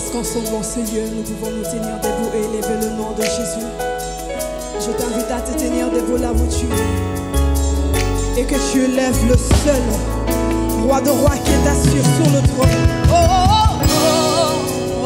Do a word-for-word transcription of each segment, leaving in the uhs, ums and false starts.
Est-ce qu'ensemble en ce lieu, nous pouvons nous tenir debout et élever le nom de Jésus? Je t'invite à te tenir debout là où tu es et que tu élèves le seul roi de rois qui est assis sur le trône. Oh, oh, oh,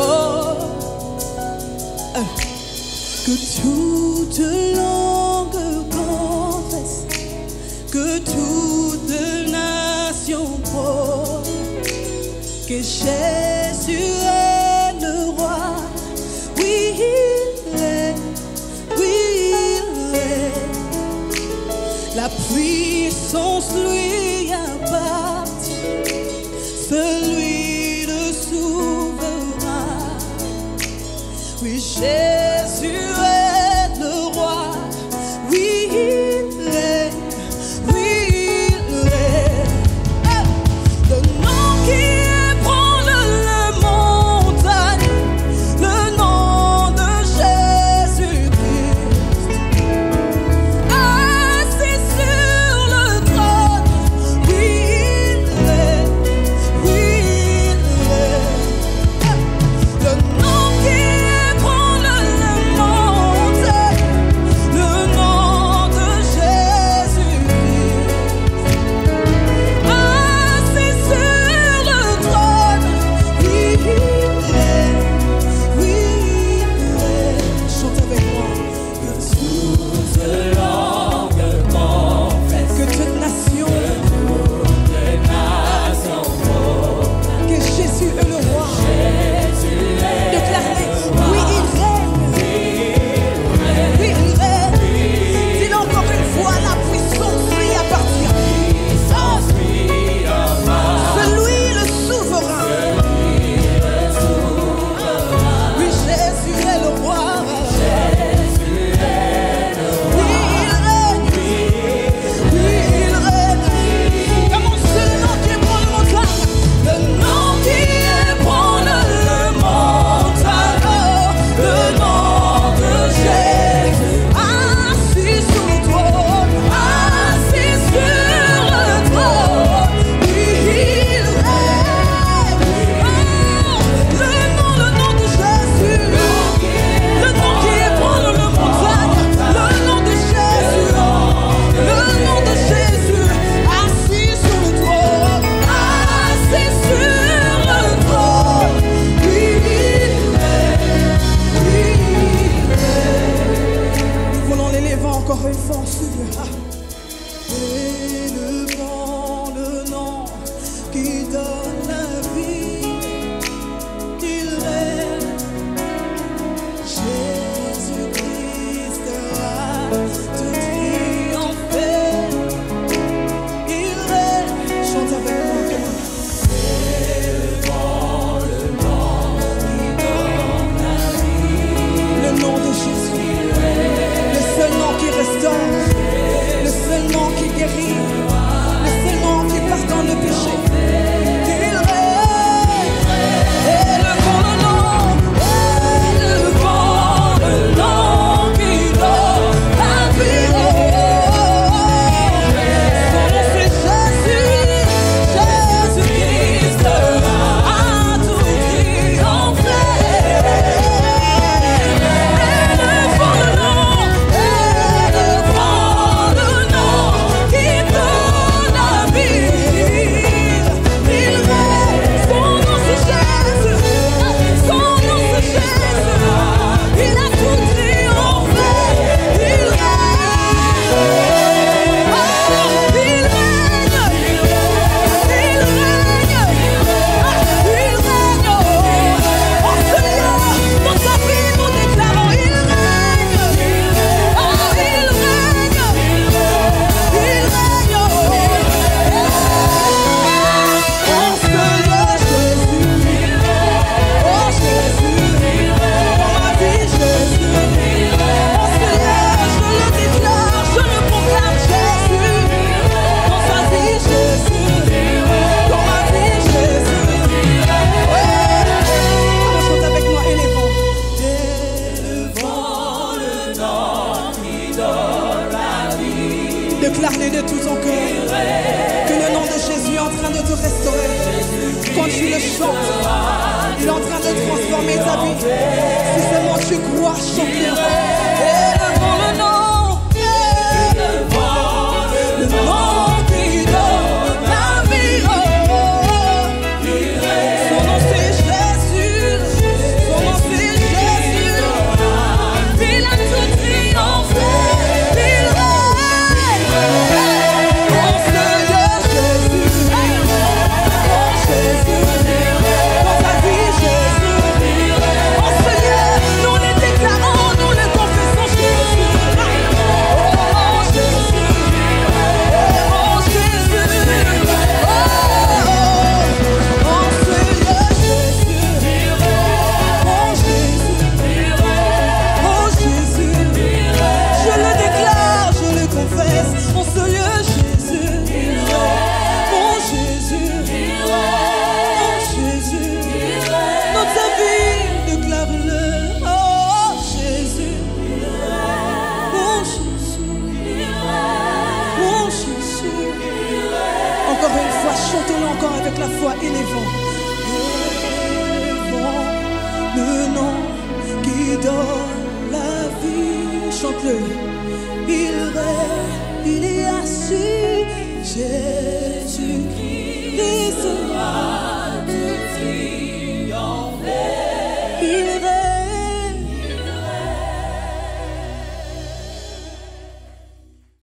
oh. Euh. Que toute langue confesse, que toute nation prône que Jésus est le roi. Oui, il est, oui, il est. La puissance lui appartient, celui le souverain. Oui, Jésus est le roi. Oui, il est, oui, il est. Le nom qui ébranle les montagnes, le nom de Jésus-Christ. Assis sur le trône, oui, il est, oui, il est. Le nom qui ébranle les montagnes, le nom de Jésus-Christ. Assis sur le trône, oui, il est, oui, il est. Chante avec moi. Que toute langue confesse, que toute nation, que Jésus est le roi. Déclarez, oui, il règne, oui, il règne. Dis-le encore une fois, la puissance lui appartient. Celui le souverain. Oui, Jésus est le roi. Oui, il règne. Oui, il règne. Comment c'est le nom qui ébranle le montagne? Le nom qui ébranle le montagne, le nom de Jésus. Assis sur le trône, assis sur le trône. Oui, il règne. Oh, le nom, le nom de Jésus. Le nom qui ébranle le montagne, le nom de Jésus. Le nom de Jésus. Assis sur le trône, assis sur le trône. Oui, il est, oui, il est. Nous voulons l'élever encore une fois en ce lieu. Ah. Élevons le nom qui donne la vie. Il règne. Jésus-Christ a tout triomphé. Il règne. Chante avec moi. Élevons le nom qui donne la vie. Le nom de Jésus. Le seul nom qui restaure. Le seul nom qui guérit. Le seul nom qui pardonne le péché. Il règne. Élevons le nom. Élevons le nom qui donne la vie. Son nom c'est Jésus. Jésus-Christ a tout triomphé. Élevons le nom. Élevons le nom qui donne la vie. Il règne. Son nom c'est Jésus. Son nom c'est Jésus. Il a tout triomphé. Il règne. Oh, il règne. Il règne. Il règne. En ce lieu, dans sa vie, nous déclarons il règne. Oh, il règne. Il règne. En ce lieu, Jésus. Oh, Jésus. Dans ma vie, Jésus. En ce lieu, je le déclare, je le proclame, Jésus. Dans sa vie, Jésus. Dans ma vie, Jésus. Ouais. Chante avec moi, élevons. Élevons le nom qui donne la vie. Déclare-le de tout ton cœur. Que le nom de Jésus est en train de te restaurer. quand tu le chantes, il est en train de transformer ta vie. Si seulement tu crois, chante-le. Élevons le nom, élevons le nom qui donne la vie. Oh, son nom c'est Jésus, son nom c'est Jésus. Il a tout triomphé, il règne. Oh Seigneur Jésus, oh Jésus, dans ta vie Jésus. Oh Seigneur, nous les déclarons, nous les confessons Jésus. Oh Jésus, oh Jésus, oh, oh Seigneur Jésus, oh Jésus, oh Jésus, je le déclare, je le confesse, mon Seigneur Jésus, mon Jésus, mon Jésus, dans ta vie, déclare-le, oh Jésus, mon Jésus, mon Jésus. Encore une fois, chantons-le encore avec la foi, élevons, élevons le nom qui donne la vie. Chante-le. Il règne, il est assis, Jésus.